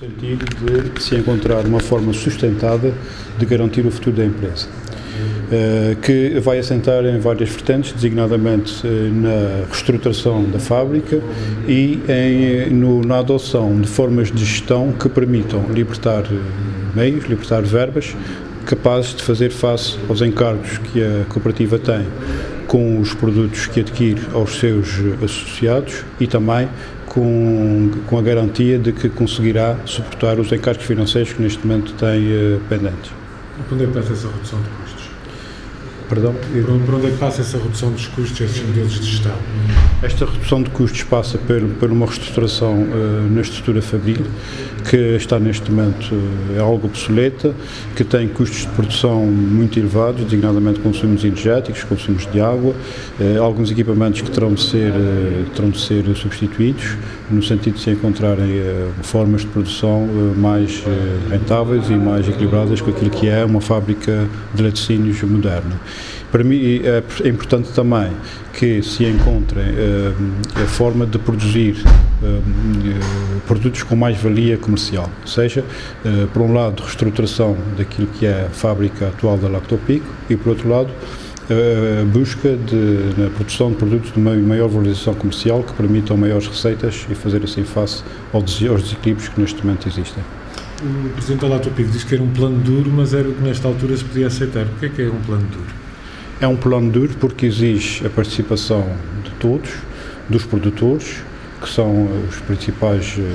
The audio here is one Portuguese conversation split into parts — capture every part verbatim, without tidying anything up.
no sentido de se encontrar uma forma sustentada de garantir o futuro da empresa, uh, que vai assentar em várias vertentes, designadamente uh, na reestruturação da fábrica e em, no, na adoção de formas de gestão que permitam libertar uh, meios, libertar verbas, capazes de fazer face aos encargos que a cooperativa tem com os produtos que adquire aos seus associados e também com, com a garantia de que conseguirá suportar os encargos financeiros que neste momento tem uh, pendentes. Para onde é que passa essa redução de custos? Perdão? Para onde é que passa essa redução dos custos, esses modelos de gestão? Esta redução de custos passa por, por uma reestruturação uh, na estrutura fabril, que está neste momento uh, é algo obsoleta, que tem custos de produção muito elevados, designadamente consumos energéticos, consumos de água, uh, alguns equipamentos que terão de ser, uh, terão de ser substituídos, no sentido de se encontrarem uh, formas de produção uh, mais uh, rentáveis e mais equilibradas com aquilo que é uma fábrica de laticínios moderna. Para mim é importante também que se encontrem uh, a forma de produzir uh, uh, produtos com mais valia comercial, ou seja, uh, por um lado, reestruturação daquilo que é a fábrica atual da Lactopico e, por outro lado, a uh, busca de, na produção de produtos de uma maior valorização comercial que permitam maiores receitas e fazer assim face aos desequilíbrios que neste momento existem. O Presidente da Lactopico diz que era um plano duro, mas era o que nesta altura se podia aceitar. Porquê é que é um plano duro? É um plano duro porque exige a participação de todos, dos produtores, que são os principais, uh,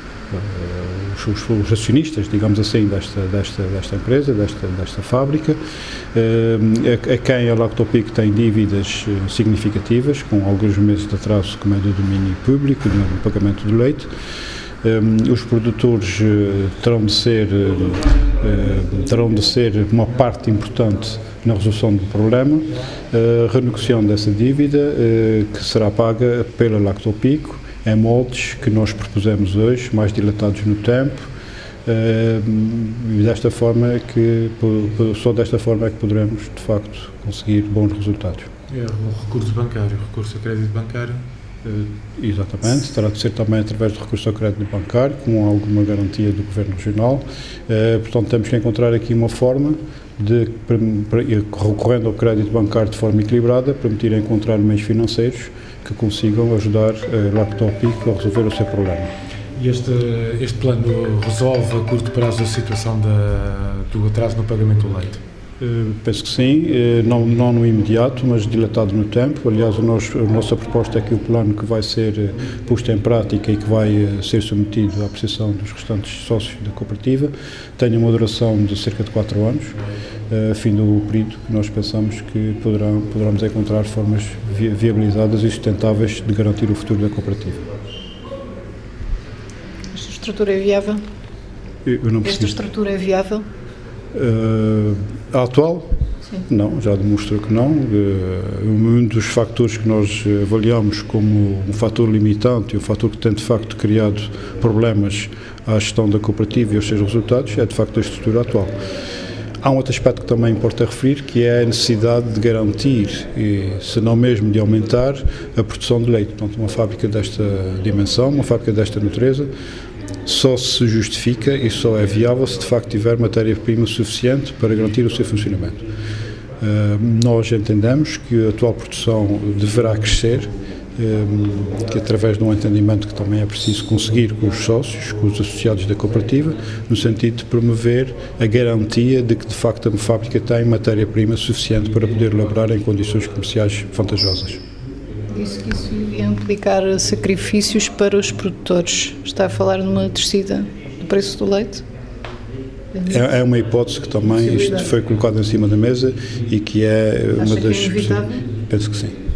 uh, os, os acionistas, digamos assim, desta, desta, desta empresa, desta, desta fábrica, uh, a, a quem a Lactopico tem dívidas uh, significativas, com alguns meses de atraso, como é do domínio público, no pagamento do leite. Um, os produtores uh, terão de ser uh, uh, terão de ser uma parte importante na resolução do problema, uh, renegociação dessa dívida uh, que será paga pela Lactopico em moldes que nós propusemos hoje, mais dilatados no tempo, uh, e desta forma é que só desta forma é que poderemos de facto conseguir bons resultados. É um recurso bancário, recurso a crédito bancário. Uh, exatamente, terá de ser também através do recurso ao crédito bancário, com alguma garantia do Governo Regional. Uh, portanto, temos que encontrar aqui uma forma de, recorrendo ao crédito bancário de forma equilibrada, permitir encontrar meios financeiros que consigam ajudar a Lactopico a resolver o seu problema. E este, este plano resolve a curto prazo a situação da, do atraso no pagamento do leite? Uh, penso que sim, uh, não, não no imediato, mas dilatado no tempo. Aliás, a, nos, a nossa proposta é que o plano que vai ser uh, posto em prática e que vai uh, ser submetido à apreciação dos restantes sócios da cooperativa tenha uma duração de cerca de quatro anos, uh, a fim do período que nós pensamos que poderão, poderemos encontrar formas vi, viabilizadas e sustentáveis de garantir o futuro da cooperativa. Esta estrutura é viável? Eu, eu não Esta estrutura é viável? Uh, a atual? Sim. Não, já demonstrou que não. Uh, um dos fatores que nós avaliamos como um fator limitante e um fator que tem de facto criado problemas à gestão da cooperativa e aos seus resultados é de facto a estrutura atual. Há um outro aspecto que também importa referir, que é a necessidade de garantir, e, se não mesmo de aumentar, a produção de leite. Portanto, uma fábrica desta dimensão, uma fábrica desta natureza, só se justifica e só é viável se de facto tiver matéria-prima suficiente para garantir o seu funcionamento. Uh, nós entendemos que a atual produção deverá crescer, uh, que através de um entendimento que também é preciso conseguir com os sócios, com os associados da cooperativa, no sentido de promover a garantia de que de facto a fábrica tem matéria-prima suficiente para poder elaborar em condições comerciais vantajosas. Disse que isso ia implicar sacrifícios para os produtores. Está a falar numa descida do preço do leite? É, é uma hipótese que também isto foi colocado em cima da mesa e que é uma Acha das... que é inevitável? Penso que sim.